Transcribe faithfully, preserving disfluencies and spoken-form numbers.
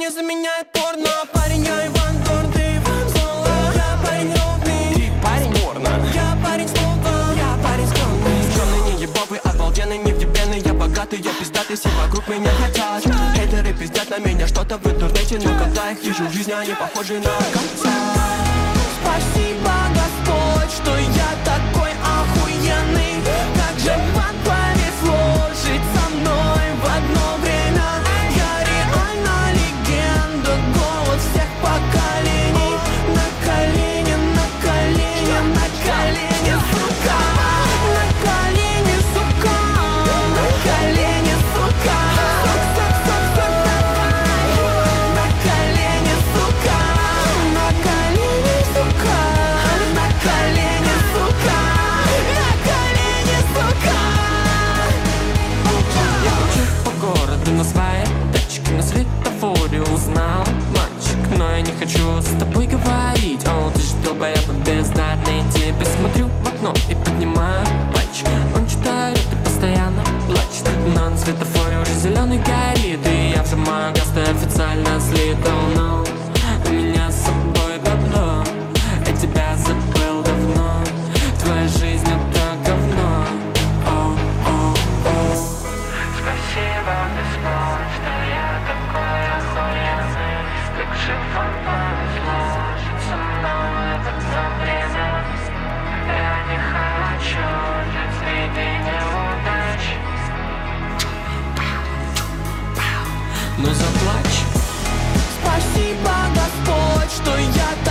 не заменяет порно. Парень, я Иван Дорн, ты Иван Соло. Я парень ровный, ты парень порно. Я парень слово, я парень скромный. Скромный, не ебовый, обалденный, не вдебенный. Я богатый, я пиздатый, все вокруг меня хотят. Хейтеры пиздят на меня что-то в интернете, но когда их вижу в жизни, они похожи на конца. Спасибо, Господь, что я такой охуенный. Как же вам повезло жить со мной в одно время. Я реально легенда, голос всех поколений. На колени, на колени, на колени, сука. На колени, сука. На колени, сука. Сук, сук, сук, сук, давай. На колени, сука. На колени, сука. На колени, сука. На колени, сука. Я кручу по городу на своей тачке, на светофоре узнал мальчик, но я не хочу с тобой говорить. О, ты ж долбоеб бездарный, тебе смотрю в окно и поднимаю пальчик. Он читает и постоянно плачет, но на светофоре уже зеленый горит, и я вжимаю газ, ты официально слит. Oh no, у меня с собой бабло, я тебя забыл давно, твоя жизнь это говно. Oh, oh, oh. Спасибо, Господь, что я такой охуенный. Как же вам повезло жить со мной в одно время. Я не хочу жить среди неудач. Ну заплачь. Спасибо, Господь, что я